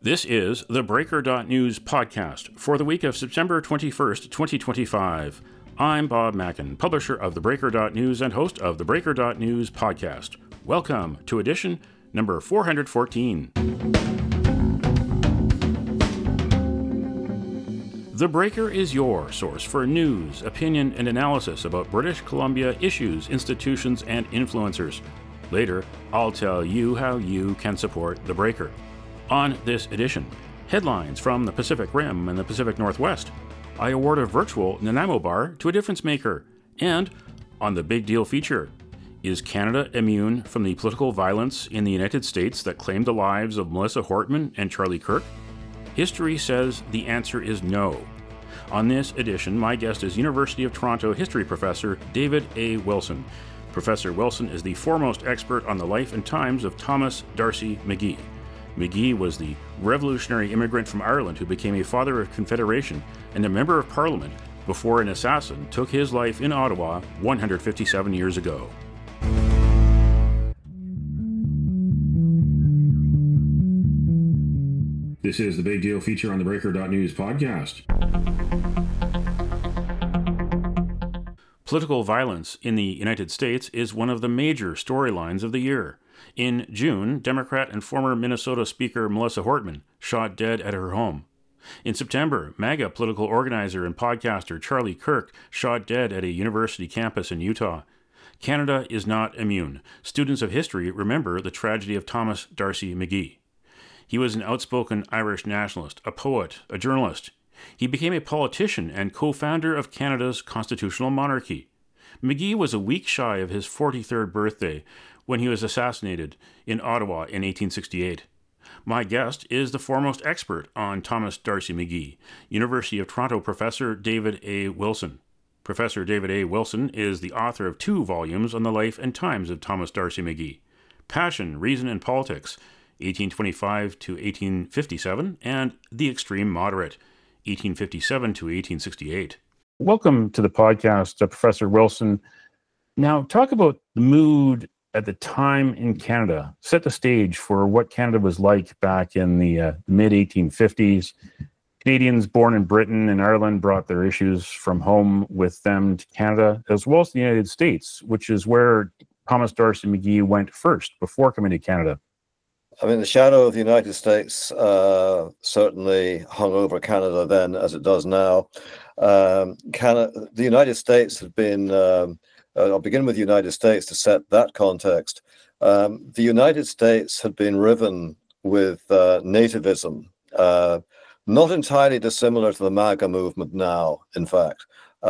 This is the Breaker.News podcast for the week of September 21st, 2025. I'm Bob Mackin, publisher of the Breaker.News and host of the Breaker.News podcast. Welcome to edition number 414. The Breaker is your source for news, opinion, and analysis about British Columbia issues, institutions, and influencers. Later, I'll tell you how you can support The Breaker. On this edition, headlines from the Pacific Rim and the Pacific Northwest. I award a virtual Nanaimo bar to a difference maker. And on the big deal feature, is Canada immune from the political violence in the United States that claimed the lives of Melissa Hortman and Charlie Kirk? History says the answer is no. On this edition, my guest is University of Toronto history professor David A. Wilson. Professor Wilson is the foremost expert on the life and times of Thomas D'Arcy McGee. McGee was the revolutionary immigrant from Ireland who became a father of Confederation and a member of Parliament before an assassin took his life in Ottawa 157 years ago. This is the big deal feature on the Breaker.News podcast. Political violence in the United States is one of the major storylines of the year. In June, Democrat and former Minnesota Speaker Melissa Hortman shot dead at her home. In September, MAGA political organizer and podcaster Charlie Kirk shot dead at a university campus in Utah. Canada is not immune. Students of history remember the tragedy of Thomas D'Arcy McGee. He was an outspoken Irish nationalist, a poet, a journalist. He became a politician and co-founder of Canada's constitutional monarchy. McGee was a week shy of his 43rd birthday when he was assassinated in Ottawa in 1868. My guest is the foremost expert on Thomas D'Arcy McGee, University of Toronto professor David A. Wilson. Professor David A. Wilson is the author of 2 volumes on the life and times of Thomas D'Arcy McGee: Passion, Reason, and Politics, 1825 to 1857, and The Extreme Moderate, 1857 to 1868. Welcome to the podcast, Professor Wilson. Now, talk about the mood at the time in Canada. Set the stage for what Canada was like back in the mid-1850s. Canadians born in Britain and Ireland brought their issues from home with them to Canada, as well as the United States, which is where Thomas D'Arcy McGee went first before coming to Canada. I mean, the shadow of the United States certainly hung over Canada then, as it does now. The United States had been, I'll begin with the United States to set that context. The United States had been riven with nativism, not entirely dissimilar to the MAGA movement now, in fact.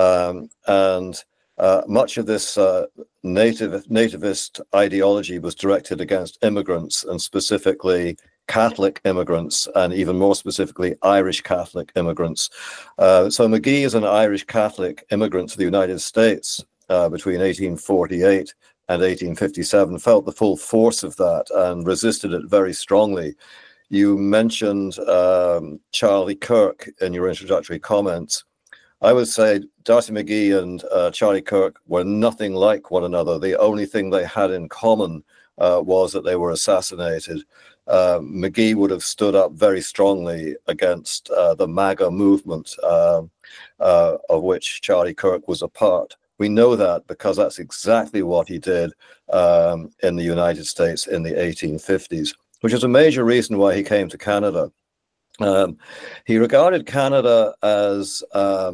Much of this nativist ideology was directed against immigrants, and specifically Catholic immigrants, and even more specifically Irish Catholic immigrants. So McGee is an Irish Catholic immigrant to the United States between 1848 and 1857, felt the full force of that and resisted it very strongly. You mentioned Charlie Kirk in your introductory comments. I would say D'Arcy McGee and Charlie Kirk were nothing like one another. The only thing they had in common was that they were assassinated. McGee would have stood up very strongly against the MAGA movement, of which Charlie Kirk was a part. We know that because that's exactly what he did in the United States in the 1850s, which is a major reason why he came to Canada. He regarded Canada as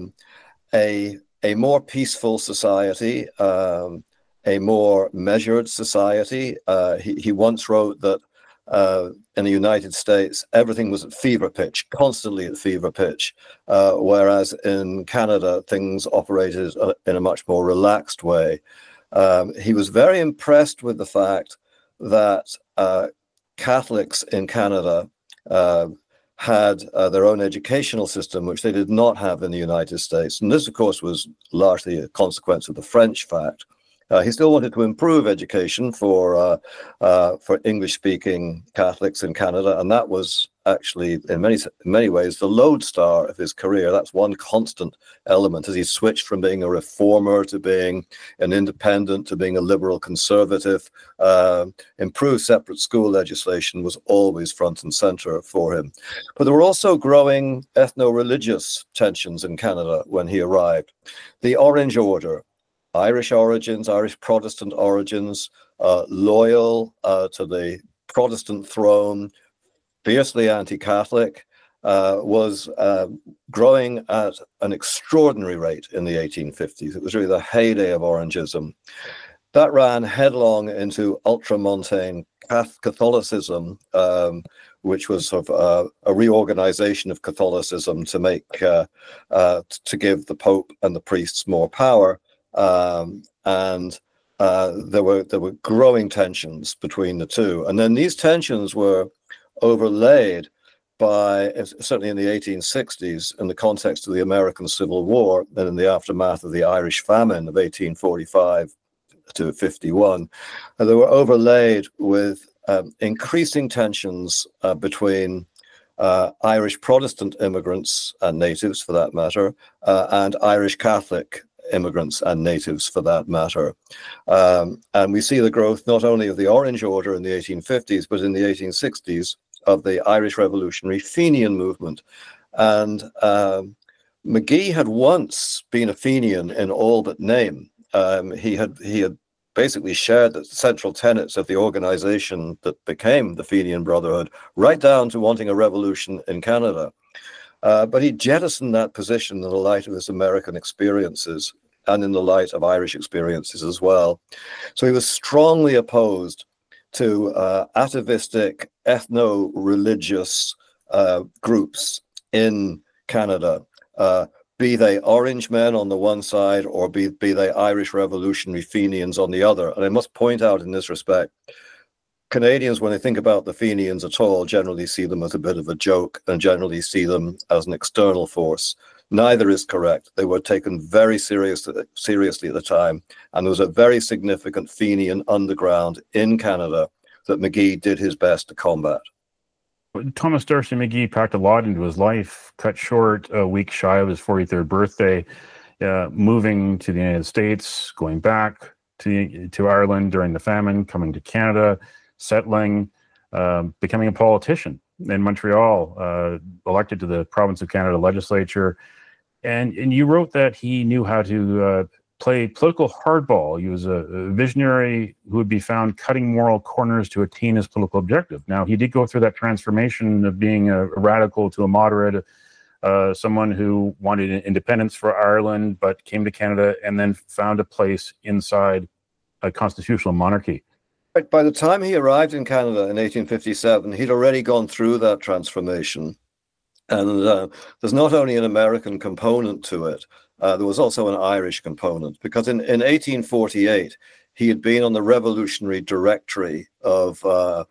a more peaceful society, a more measured society. He once wrote that in the United States, everything was at fever pitch, constantly at fever pitch, whereas in Canada, things operated in a much more relaxed way. He was very impressed with the fact that Catholics in Canada had their own educational system, which they did not have in the United States. And this, of course, was largely a consequence of the French fact. He still wanted to improve education for English-speaking Catholics in Canada, and that was actually, in many ways, the lodestar of his career. That's one constant element as he switched from being a reformer to being an independent to being a liberal conservative. Improved separate school legislation was always front and center for him. But there were also growing ethno-religious tensions in Canada when he arrived. The Orange Order, Irish origins, Irish Protestant origins, loyal to the Protestant throne, fiercely anti-Catholic, was growing at an extraordinary rate in the 1850s. It was really the heyday of Orangism. That ran headlong into ultramontane Catholicism, which was sort of a reorganization of Catholicism to make to give the Pope and the priests more power, and there were growing tensions between the two, and then these tensions were overlaid by, certainly in the 1860s, in the context of the American Civil War and in the aftermath of the Irish famine of 1845 to 51, they were overlaid with increasing tensions between Irish Protestant immigrants and natives, for that matter, and Irish Catholic immigrants and natives, for that matter. And we see the growth not only of the Orange Order in the 1850s, but in the 1860s of the Irish Revolutionary Fenian movement. And Magee had once been a Fenian in all but name. He had basically shared the central tenets of the organization that became the Fenian Brotherhood, right down to wanting a revolution in Canada. But he jettisoned that position in the light of his American experiences and in the light of Irish experiences as well. So he was strongly opposed to atavistic, ethno-religious groups in Canada, be they Orange men on the one side or be they Irish Revolutionary Fenians on the other. And I must point out in this respect, Canadians, when they think about the Fenians at all, generally see them as a bit of a joke and generally see them as an external force. Neither is correct. They were taken very seriously at the time, and there was a very significant Fenian underground in Canada that Magee did his best to combat. Thomas D'Arcy Magee packed a lot into his life, cut short a week shy of his 43rd birthday, moving to the United States, going back to Ireland during the famine, coming to Canada, settling, becoming a politician in Montreal, elected to the Province of Canada legislature. And you wrote that he knew how to play political hardball. He was a visionary who would be found cutting moral corners to attain his political objective. Now, he did go through that transformation of being a radical to a moderate, someone who wanted independence for Ireland, but came to Canada and then found a place inside a constitutional monarchy. By the time he arrived in Canada in 1857, he'd already gone through that transformation. And there's not only an American component to it, there was also an Irish component, because in 1848, he had been on the revolutionary directory of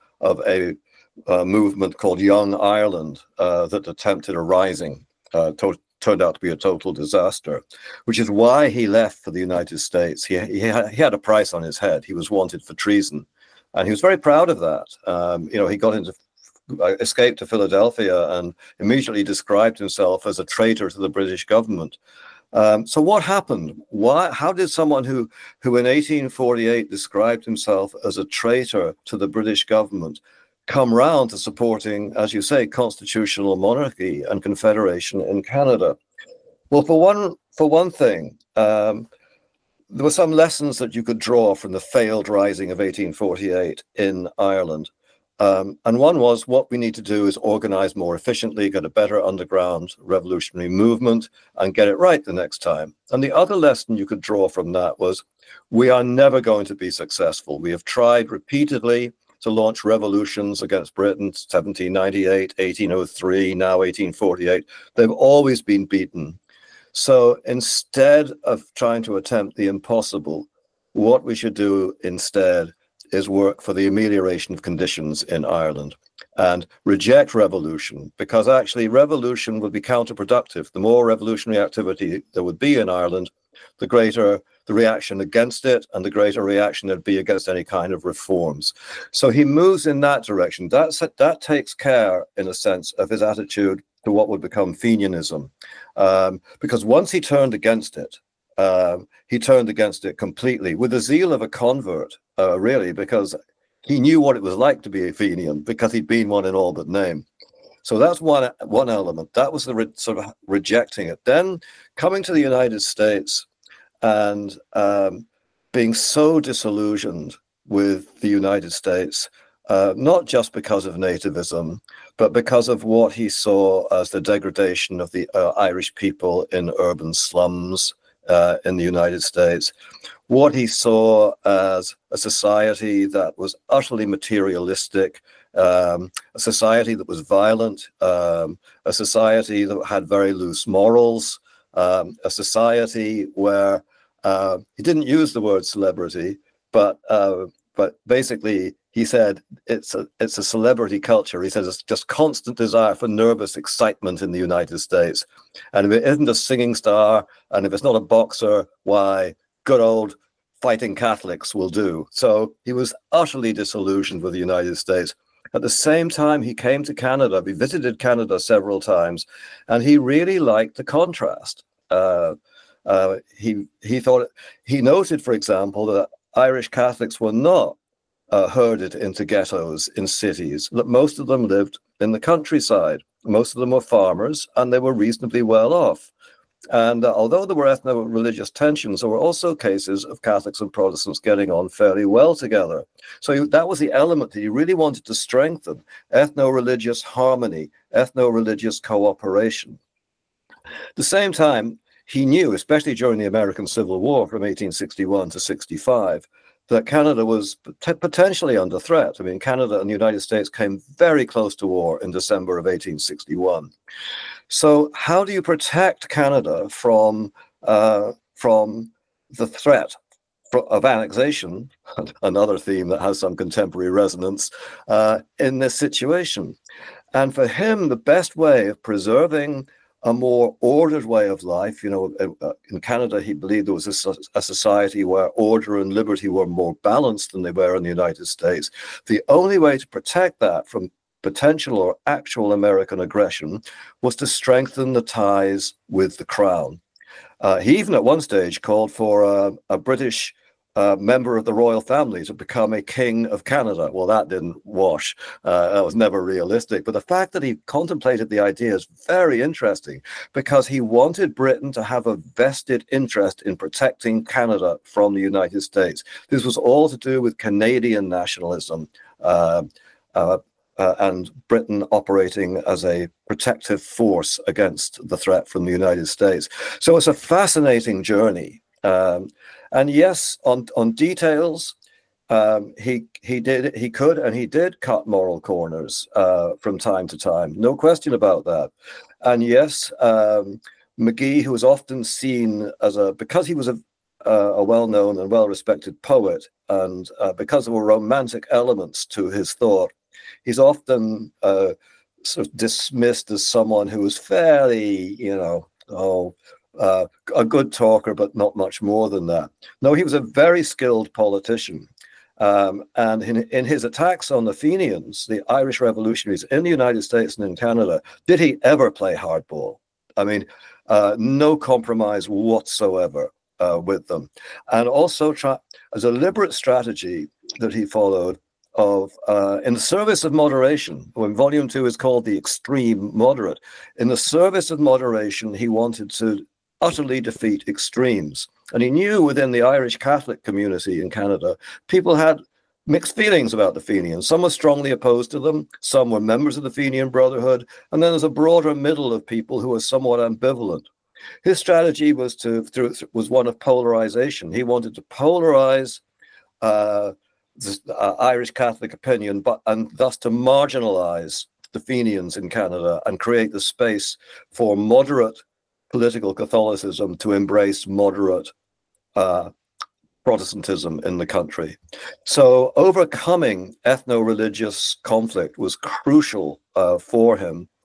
a movement called Young Ireland that attempted a rising, turned out to be a total disaster, which is why he left for the United States. He had a price on his head. He was wanted for treason, and he was very proud of that. He escaped to Philadelphia and immediately described himself as a traitor to the British government. So what happened? How did someone who in 1848 described himself as a traitor to the British government come round to supporting, as you say, constitutional monarchy and confederation in Canada? Well, for one thing, there were some lessons that you could draw from the failed rising of 1848 in Ireland. And one was, what we need to do is organize more efficiently, get a better underground revolutionary movement, and get it right the next time. And the other lesson you could draw from that was, we are never going to be successful. We have tried repeatedly to launch revolutions against Britain, 1798, 1803, now 1848. They've always been beaten. So instead of trying to attempt the impossible, what we should do instead is work for the amelioration of conditions in Ireland and reject revolution, because actually revolution would be counterproductive. The more revolutionary activity there would be in Ireland, the greater the reaction against it, and the greater reaction there'd be against any kind of reforms. So he moves in that direction. That takes care, in a sense, of his attitude to what would become Fenianism. Because once he turned against it, he turned against it completely with the zeal of a convert, really, because he knew what it was like to be a Fenian, because he'd been one in all but name. So that's one element. That was the sort of rejecting it. Then coming to the United States and being so disillusioned with the United States, not just because of nativism, but because of what he saw as the degradation of the Irish people in urban slums in the United States, what he saw as a society that was utterly materialistic, a society that was violent, a society that had very loose morals, a society where he didn't use the word celebrity, but basically he said it's a celebrity culture. He says it's just constant desire for nervous excitement in the United States, and if it isn't a singing star, and if it's not a boxer, why, good old fighting Catholics will do. So he was utterly disillusioned with the United States. At the same time, he came to Canada. He visited Canada several times, and he really liked the contrast. He thought, he noted, for example, that Irish Catholics were not herded into ghettos in cities, that most of them lived in the countryside. Most of them were farmers, and they were reasonably well off. And although there were ethno-religious tensions, there were also cases of Catholics and Protestants getting on fairly well together. So that was the element that he really wanted to strengthen: ethno-religious harmony, ethno-religious cooperation. At the same time, he knew, especially during the American Civil War from 1861 to 65, that Canada was potentially under threat. I mean, Canada and the United States came very close to war in December of 1861. So how do you protect Canada from the threat of annexation, another theme that has some contemporary resonance, in this situation? And for him, the best way of preserving a more ordered way of life, in Canada, he believed there was a society where order and liberty were more balanced than they were in the United States. The only way to protect that from potential or actual American aggression was to strengthen the ties with the Crown. He even at one stage called for a British member of the royal family to become a king of Canada. Well, that didn't wash. That was never realistic. But the fact that he contemplated the idea is very interesting, because he wanted Britain to have a vested interest in protecting Canada from the United States. This was all to do with Canadian nationalism, and Britain operating as a protective force against the threat from the United States. So it's a fascinating journey. And yes, on details, he could and he did cut moral corners from time to time. No question about that. And yes, Magee, who was often seen as because he was a well-known and well-respected poet, and because there were romantic elements to his thought, he's often sort of dismissed as someone who was fairly, a good talker, but not much more than that. No, he was a very skilled politician. And in his attacks on the Fenians, the Irish revolutionaries in the United States and in Canada, did he ever play hardball? I mean, no compromise whatsoever with them. And also as a deliberate strategy that he followed of in the service of moderation, when Volume 2 is called The Extreme Moderate, in the service of moderation, he wanted to utterly defeat extremes. And he knew within the Irish Catholic community in Canada, people had mixed feelings about the Fenians. Some were strongly opposed to them, some were members of the Fenian Brotherhood, and then there's a broader middle of people who were somewhat ambivalent. His strategy was one of polarization. He wanted to polarize Irish Catholic opinion, and thus to marginalize the Fenians in Canada and create the space for moderate political Catholicism to embrace moderate Protestantism in the country. So overcoming ethno-religious conflict was crucial for him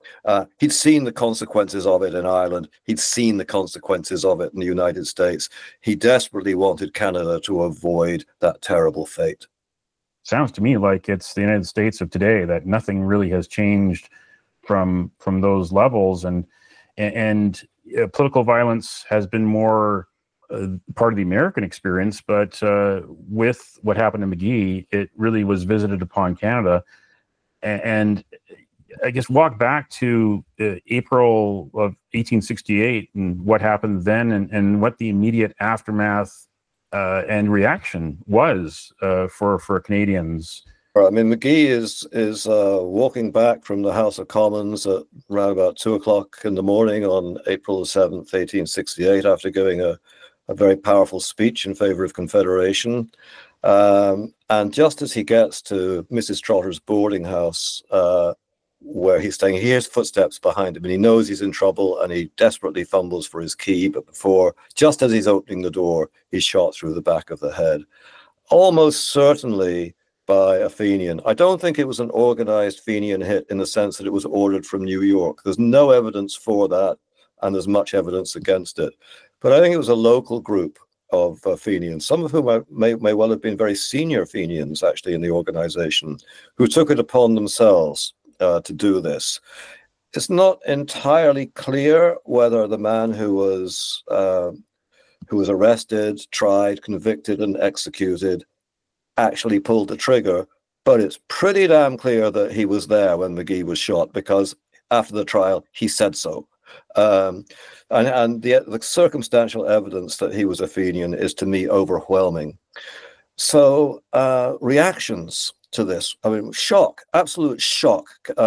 He'd seen the consequences of it in Ireland. He'd seen the consequences of it in the United States. He desperately wanted Canada to avoid that terrible fate. Sounds to me like it's the United States of today, that nothing really has changed from those levels, and political violence has been more part of the American experience. But with what happened to McGee, it really was visited upon Canada. And I guess walk back to April of 1868 and what happened then, and what the immediate aftermath and reaction was for Canadians. I mean, McGee is walking back from the House of Commons at around about 2:00 in the morning on April the 7th, 1868, after giving a very powerful speech in favor of Confederation. And just as he gets to Mrs. Trotter's boarding house, where he's staying, he hears footsteps behind him, and he knows he's in trouble, and he desperately fumbles for his key. But just as he's opening the door, he's shot through the back of the head, almost certainly by a Fenian. I don't think it was an organized Fenian hit in the sense that it was ordered from New York. There's no evidence for that, and there's much evidence against it. But I think it was a local group of Fenians, some of whom may well have been very senior Fenians actually in the organization, who took it upon themselves to do this. It's not entirely clear whether the man who was arrested, tried, convicted, and executed actually pulled the trigger, but it's pretty damn clear that he was there when McGee was shot, because after the trial he said so. And the circumstantial evidence that he was a Fenian is, to me, overwhelming. So reactions to this, I mean, shock, absolute shock.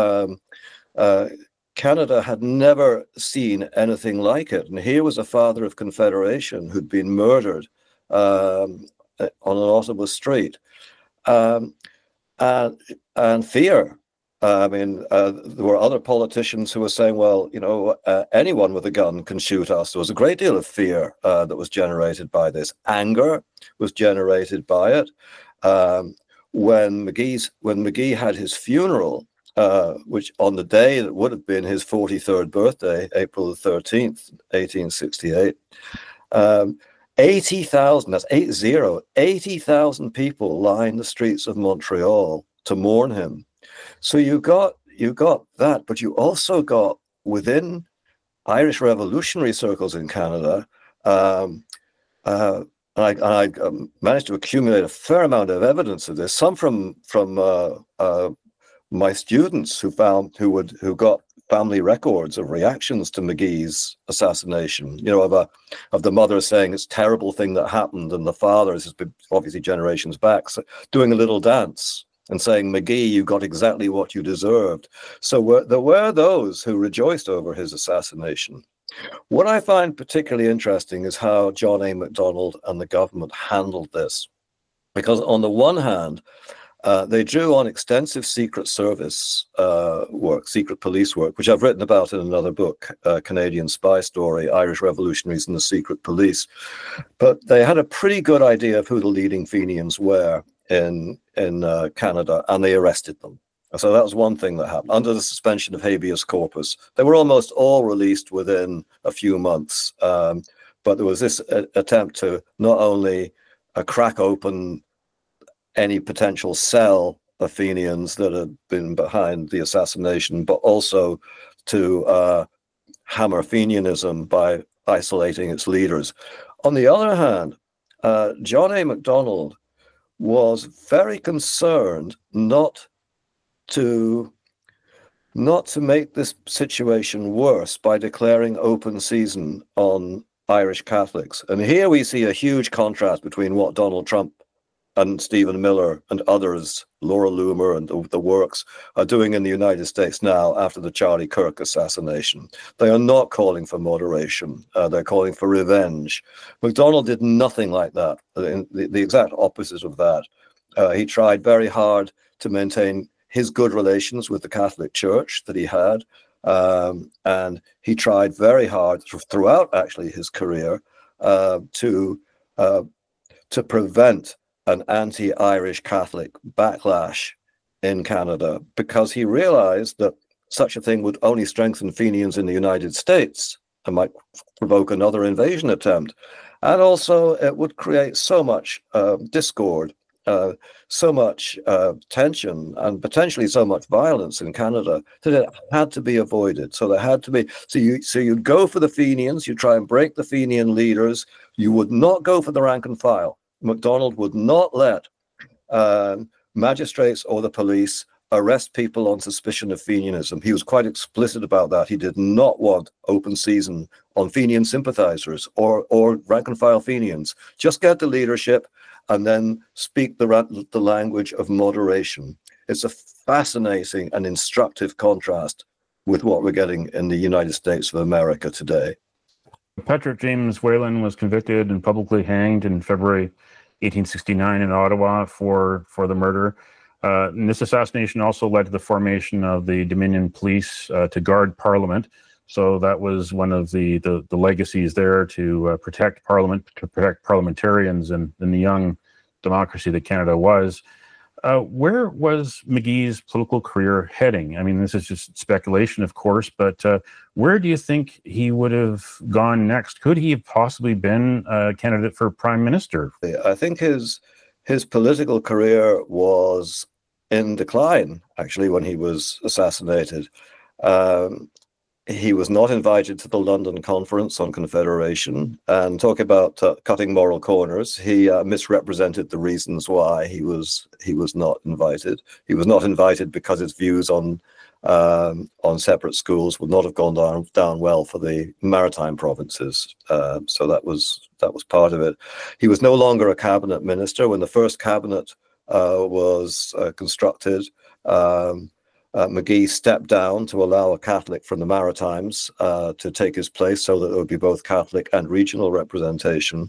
Canada had never seen anything like it. And here was a father of Confederation who'd been murdered on an Ottawa street. And fear. I mean, there were other politicians who were saying, well, anyone with a gun can shoot us. There was a great deal of fear that was generated by this. Anger was generated by it. When McGee had his funeral, which on the day that would have been his 43rd birthday, April the 13th, 1868, 80,000, that's 80,000 people lined the streets of Montreal to mourn him. So you got that, but you also got, within Irish revolutionary circles in Canada, I managed to accumulate a fair amount of evidence of this. Some from my students who got family records of reactions to McGee's assassination. Of the mother saying it's a terrible thing that happened, and the father, this has been obviously generations back, so doing a little dance and saying, McGee, you got exactly what you deserved. So there were those who rejoiced over his assassination. What I find particularly interesting is how John A. Macdonald and the government handled this. Because on the one hand, they drew on extensive Secret Service work, secret police work, which I've written about in another book, Canadian Spy Story, Irish Revolutionaries and the Secret Police. But they had a pretty good idea of who the leading Fenians were in Canada, and they arrested them. So that was one thing that happened. Under the suspension of habeas corpus, they were almost all released within a few months. But there was this attempt to not only crack open any potential cell of Fenians that had been behind the assassination, but also to hammer Fenianism by isolating its leaders. On the other hand, John A. Macdonald was very concerned not to make this situation worse by declaring open season on Irish Catholics. And here we see a huge contrast between what Donald Trump and Stephen Miller and others, Laura Loomer and the works, are doing in the United States now after the Charlie Kirk assassination. They are not calling for moderation. They're calling for revenge. Macdonald did nothing like that, the exact opposite of that. He tried very hard to maintain his good relations with the Catholic Church that he had. And he tried very hard throughout actually his career to prevent an anti-Irish Catholic backlash in Canada, because he realized that such a thing would only strengthen Fenians in the United States and might provoke another invasion attempt. And also, it would create so much discord, so much tension, and potentially so much violence in Canada that it had to be avoided. So there had to be. So you'd go for the Fenians, you try and break the Fenian leaders. You would not go for the rank and file. Macdonald would not let magistrates or the police arrest people on suspicion of Fenianism. He was quite explicit about that. He did not want open season on Fenian sympathizers or rank and file Fenians. Just get the leadership and then speak the language of moderation. It's a fascinating and instructive contrast with what we're getting in the United States of America today. Patrick James Whelan was convicted and publicly hanged in February 1869 in Ottawa for the murder. And this assassination also led to the formation of the Dominion Police to guard Parliament. So that was one of the legacies there, to protect Parliament, to protect parliamentarians and the young democracy that Canada was. Where was McGee's political career heading? I mean, this is just speculation, of course, but where do you think he would have gone next? Could he have possibly been a candidate for prime minister? I think his political career was in decline, actually, when he was assassinated. He was not invited to the London Conference on Confederation. And talking about cutting moral corners, he misrepresented the reasons why he was not invited. He was not invited because his views on separate schools would not have gone down well for the maritime provinces. So that was part of it. He was no longer a cabinet minister. When the first cabinet was constructed, McGee stepped down to allow a Catholic from the Maritimes to take his place, so that there would be both Catholic and regional representation.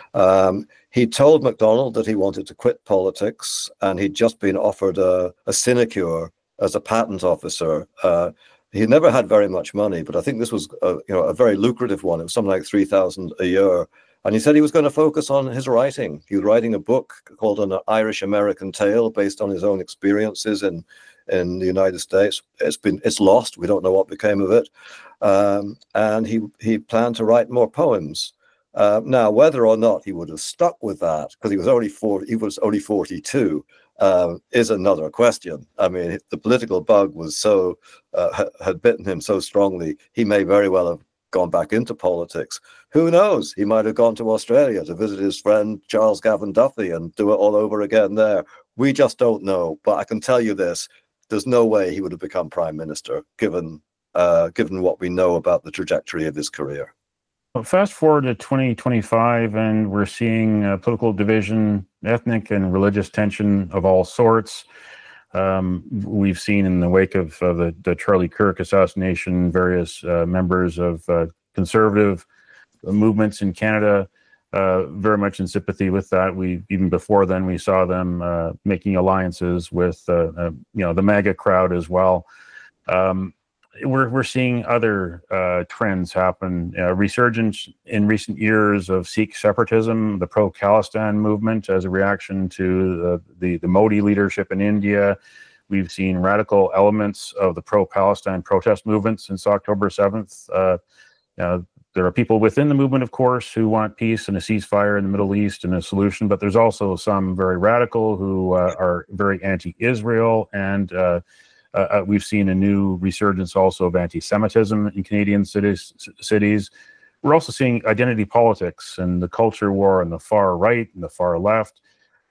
He told Macdonald that he wanted to quit politics, and he'd just been offered a sinecure as a patent officer. He never had very much money, but I think this was a very lucrative one. It was something like $3,000 a year. And he said he was going to focus on his writing. He was writing a book called An Irish-American Tale, based on his own experiences in the United States. It's lost. We don't know what became of it. And he planned to write more poems. Now, whether or not he would have stuck with that, because he was only 42, is another question. I mean, the political bug was had bitten him so strongly, he may very well have gone back into politics. Who knows? He might have gone to Australia to visit his friend Charles Gavan Duffy and do it all over again there. We just don't know. But I can tell you this: there's no way he would have become prime minister, given what we know about the trajectory of his career. Fast forward to 2025, and we're seeing political division, ethnic and religious tension of all sorts. We've seen in the wake of the Charlie Kirk assassination, various members of conservative movements in Canada very much in sympathy with that. Even before then, we saw them making alliances with the MAGA crowd as well. We're seeing other trends happen. Resurgence in recent years of Sikh separatism, the pro-Khalistan movement as a reaction to the Modi leadership in India. We've seen radical elements of the pro-Palestine protest movement since October 7th. There are people within the movement, of course, who want peace and a ceasefire in the Middle East and a solution, but there's also some very radical who are very anti-Israel, and we've seen a new resurgence also of anti-Semitism in Canadian cities. We're also seeing identity politics and the culture war on the far right and the far left.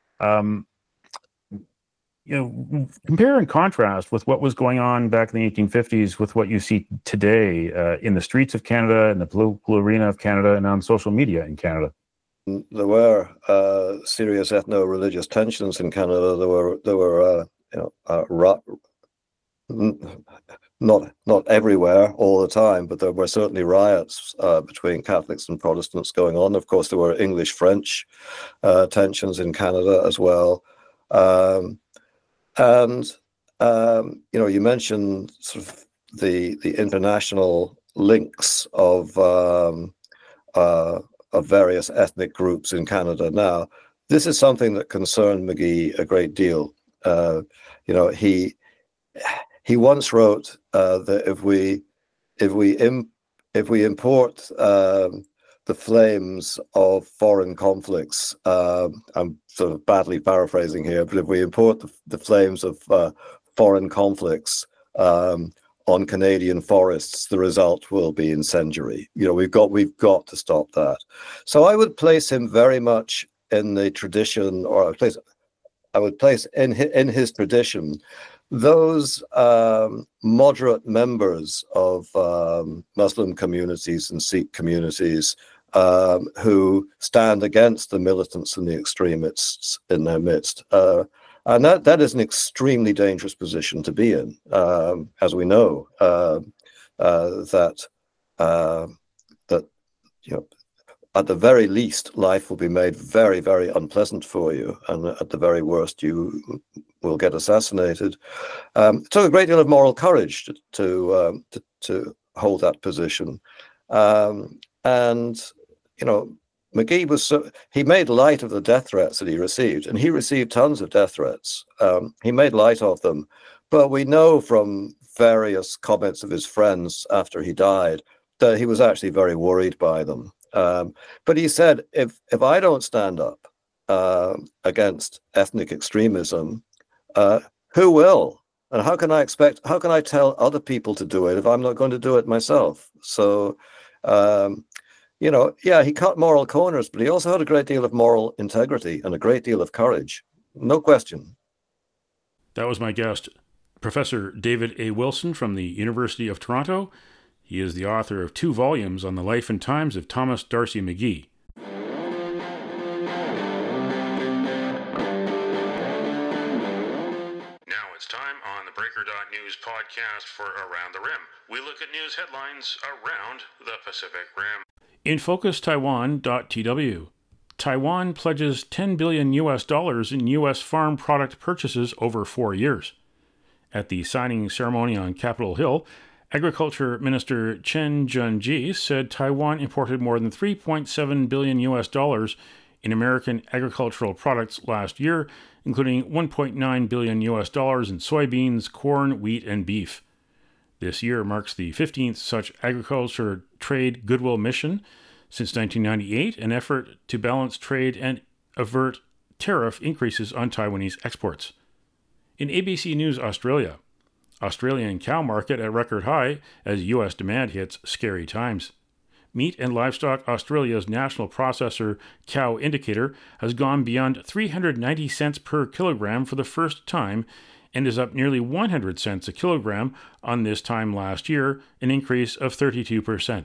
Compare and contrast with what was going on back in the 1850s with what you see today in the streets of Canada, in the political arena of Canada, and on social media in Canada. There were serious ethno-religious tensions in Canada. There were not everywhere all the time, but there were certainly riots between Catholics and Protestants going on. Of course, there were English-French tensions in Canada as well. You mentioned sort of the international links of various ethnic groups in Canada. Now, this is something that concerned McGee a great deal. He he once wrote that if we import the flames of foreign conflicts, I'm sort of badly paraphrasing here, but if we import the flames of foreign conflicts on Canadian forests, the result will be incendiary. We've got to stop that. So I would place him very much in the tradition, or I would place in his tradition those moderate members of Muslim communities and Sikh communities who stand against the militants and the extremists in their midst. And that is an extremely dangerous position to be in, as we know, that at the very least, life will be made very, very unpleasant for you, and at the very worst, you will get assassinated. It took a great deal of moral courage to hold that position, and McGee he made light of the death threats that he received, and he received tons of death threats. He made light of them, but we know from various comments of his friends after he died that he was actually very worried by them. But he said, if I don't stand up against ethnic extremism, who will? And how can I tell other people to do it if I'm not going to do it myself? So, he cut moral corners, but he also had a great deal of moral integrity and a great deal of courage. No question. That was my guest, Professor David A. Wilson from the University of Toronto. He is the author of 2 volumes on the life and times of Thomas D'Arcy McGee. Now it's time on the Breaker.News podcast for Around the Rim. We look at news headlines around the Pacific Rim. In Focus Taiwan.tw, Taiwan pledges $10 billion in U.S. farm product purchases over 4 years. At the signing ceremony on Capitol Hill, Agriculture Minister Chen Jianji said Taiwan imported more than $3.7 billion in American agricultural products last year, including $1.9 billion in soybeans, corn, wheat, and beef. This year marks the 15th such agriculture trade goodwill mission since 1998, an effort to balance trade and avert tariff increases on Taiwanese exports. In ABC News Australia, Australian cow market at record high as U.S. demand hits scary times. Meat and Livestock Australia's national processor cow indicator has gone beyond 390 cents per kilogram for the first time and is up nearly 100 cents a kilogram on this time last year, an increase of 32%.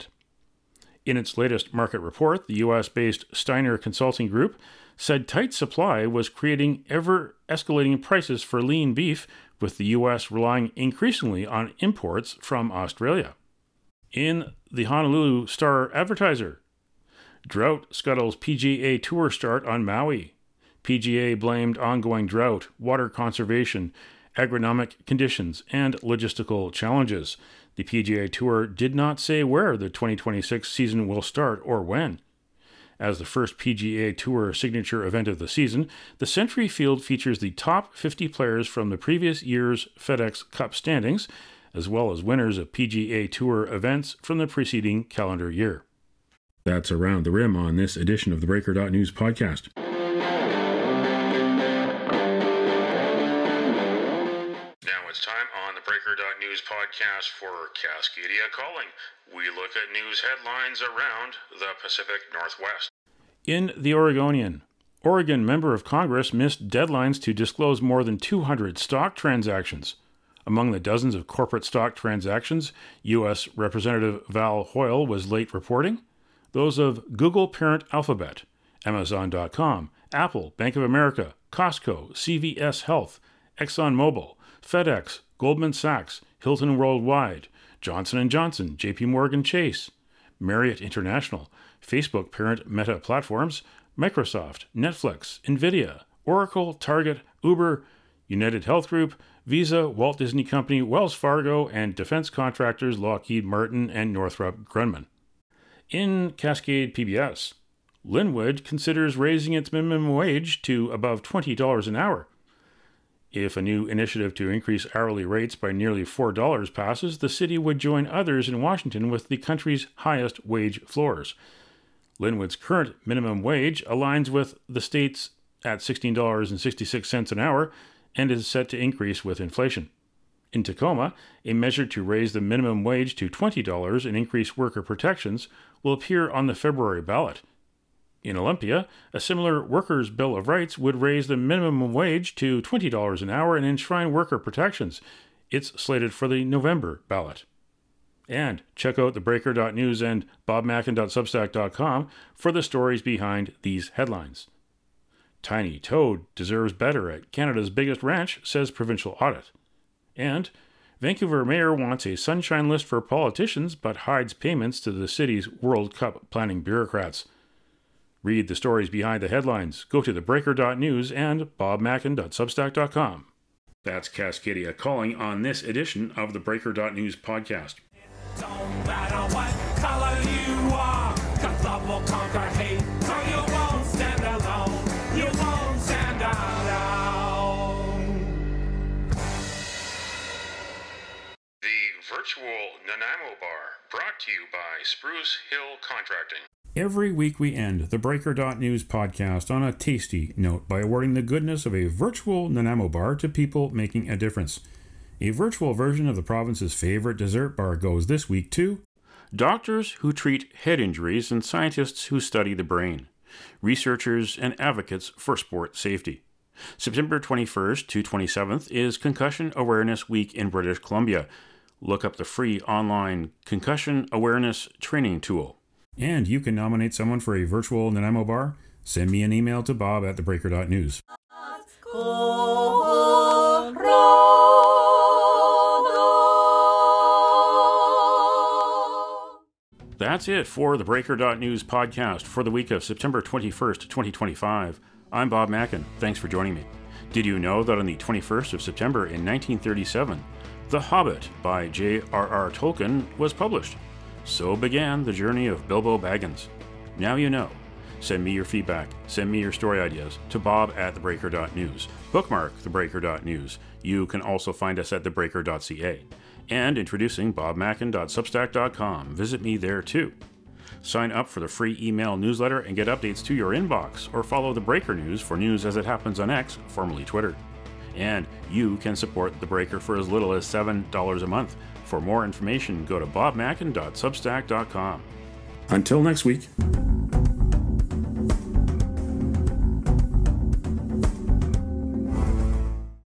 In its latest market report, the U.S.-based Steiner Consulting Group said tight supply was creating ever-escalating prices for lean beef, with the U.S. relying increasingly on imports from Australia. In the Honolulu Star-Advertiser, drought scuttles PGA Tour start on Maui. PGA blamed ongoing drought, water conservation, agronomic conditions, and logistical challenges. The PGA Tour did not say where the 2026 season will start or when. As the first PGA Tour signature event of the season, the Century Field features the top 50 players from the previous year's FedEx Cup standings, as well as winners of PGA Tour events from the preceding calendar year. That's Around the Rim on this edition of the Breaker.News podcast. Now it's time on the Breaker.News podcast for Cascadia Calling. We look at news headlines around the Pacific Northwest. In the Oregonian, Oregon member of Congress missed deadlines to disclose more than 200 stock transactions. Among the dozens of corporate stock transactions U.S. Representative Val Hoyle was late reporting, those of Google parent Alphabet, Amazon.com, Apple, Bank of America, Costco, CVS Health, ExxonMobil, FedEx, Goldman Sachs, Hilton Worldwide, Johnson & Johnson, JP Morgan Chase, Marriott International, Facebook parent Meta Platforms, Microsoft, Netflix, NVIDIA, Oracle, Target, Uber, United Health Group, Visa, Walt Disney Company, Wells Fargo, and defense contractors Lockheed Martin and Northrop Grumman. In Cascade PBS, Linwood considers raising its minimum wage to above $20 an hour. If a new initiative to increase hourly rates by nearly $4 passes, the city would join others in Washington with the country's highest wage floors. Linwood's current minimum wage aligns with the state's at $16.66 an hour and is set to increase with inflation. In Tacoma, a measure to raise the minimum wage to $20 and increase worker protections will appear on the February ballot. In Olympia, a similar Workers' Bill of Rights would raise the minimum wage to $20 an hour and enshrine worker protections. It's slated for the November ballot. And check out thebreaker.news and bobmackin.substack.com for the stories behind these headlines. Tiny Toad deserves better at Canada's biggest ranch, says provincial audit. And Vancouver mayor wants a sunshine list for politicians but hides payments to the city's World Cup planning bureaucrats. Read the stories behind the headlines. Go to thebreaker.news and bobmackin.substack.com. That's Cascadia calling on this edition of the Breaker.news podcast. Don't matter what color you are, 'cause love will conquer hate, so you won't stand alone. You won't stand alone. The virtual Nanaimo Bar, brought to you by Spruce Hill Contracting. Every week we end the Breaker.news podcast on a tasty note by awarding the goodness of a virtual Nanaimo bar to people making a difference. A virtual version of the province's favorite dessert bar goes this week to doctors who treat head injuries and scientists who study the brain, researchers and advocates for sport safety. September 21st to 27th is Concussion Awareness Week in British Columbia. Look up the free online Concussion Awareness Training Tool. And you can nominate someone for a virtual Nanaimo bar. Send me an email to bob@thebreaker.news. That's it for the Breaker.news podcast for the week of September 21st, 2025. I'm Bob Mackin. Thanks for joining me. Did you know that on the 21st of September in 1937, The Hobbit by J.R.R. Tolkien was published? So began the journey of Bilbo Baggins. Now you know. Send me your feedback. Send me your story ideas to bob@thebreaker.news. Bookmark thebreaker.news. You can also find us at thebreaker.ca. And introducing bobmackin.substack.com. Visit me there too. Sign up for the free email newsletter and get updates to your inbox, or follow The Breaker News for news as it happens on X, formerly Twitter. And you can support The Breaker for as little as $7 a month. For more information, go to bobmackin.substack.com. Until next week.